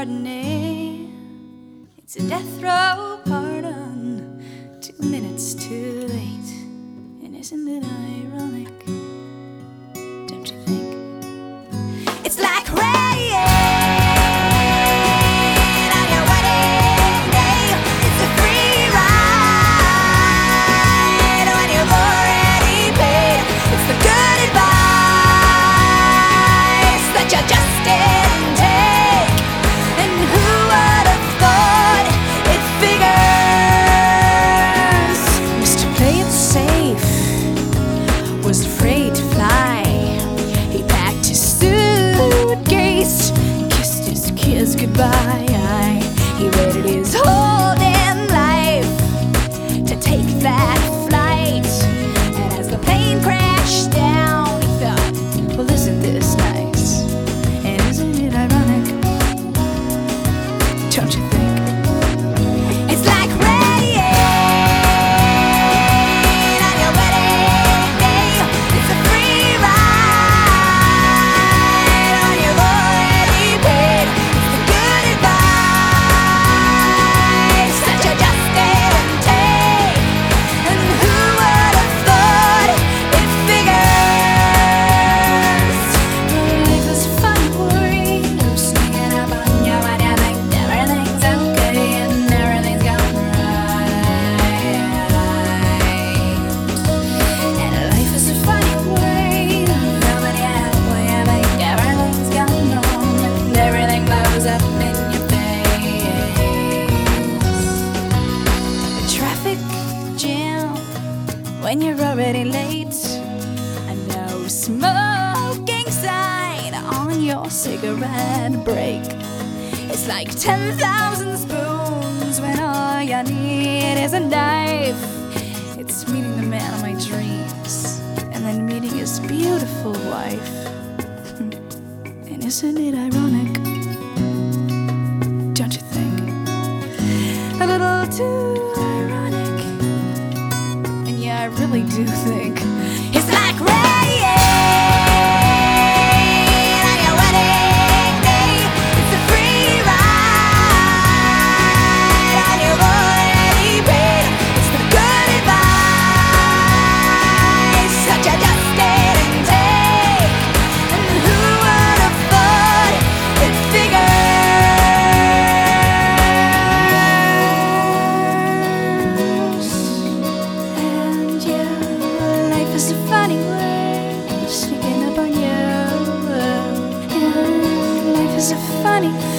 Chardonnay. It's a death row pardon, 2 minutes too late. And isn't it ironic? Don't you think? It's like rain on your wedding day. It's a free ride when you've already paid. It's the good advice that you just didn't take. And who would have thought it figures? Mr. Play It Safe was afraid to fly. He packed his suitcase, kissed his kids goodbye. He waited his whole damn life to take that flight. And as the plane crashed down, he thought, well, isn't this nice? And isn't it ironic? Don't you think? It's like rain on your wedding day. It's a free ride when you've already paid. It's the good advice that you just didn't take. And who would have thought it figures? Life is a funny word, sneaking up on you when you think everything's okay and everything's going right. And life is a funny word, coming out when you think everything's going wrong and everything blows up in your face. A traffic jam when you're already late. A no smoking sign on your cigarette break. It's like 10,000 spoons when all you need is a knife. It's meeting the man of my dreams and then meeting his beautiful wife. And isn't it ironic? Don't you think? A little too ironic. And yeah, I really do think it's like rain on your wedding day. It's a free ride when you've already paid. It's the good advice that you just didn't take. And who would have thought it figures? And yeah, life is a funny word, sneaking up on you. And life is a funny